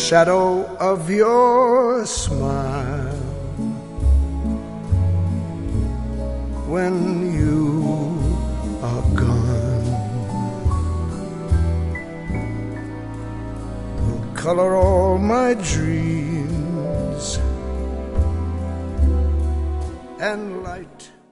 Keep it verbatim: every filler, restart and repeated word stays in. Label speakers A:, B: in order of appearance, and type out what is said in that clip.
A: shadow of your smile. When you are gone, will color all my dreams and light